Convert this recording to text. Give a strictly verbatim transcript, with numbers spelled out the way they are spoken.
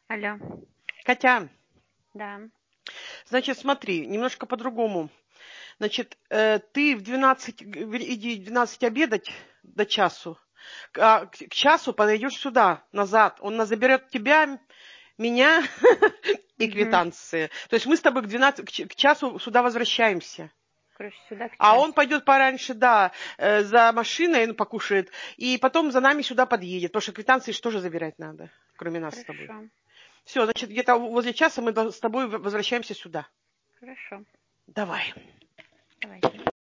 Алло. Катя, Да. значит, смотри, немножко по-другому. Значит, э, ты в двенадцать, г- в- иди в двенадцать обедать до часу, к, а к- к часу подойдешь сюда, назад. Он на- заберет тебя, меня и Угу. квитанции. То есть мы с тобой к, двенадцати, к ч- к часу сюда возвращаемся. Короче, сюда к А он часу. пойдет пораньше, да, э, за машиной, ну, покушает, и потом за нами сюда подъедет, потому что квитанции же тоже забирать надо, кроме нас с тобой. Хорошо. Все, значит, где-то возле часа мы до- с тобой в- возвращаемся сюда. Хорошо. Давай. Давайте.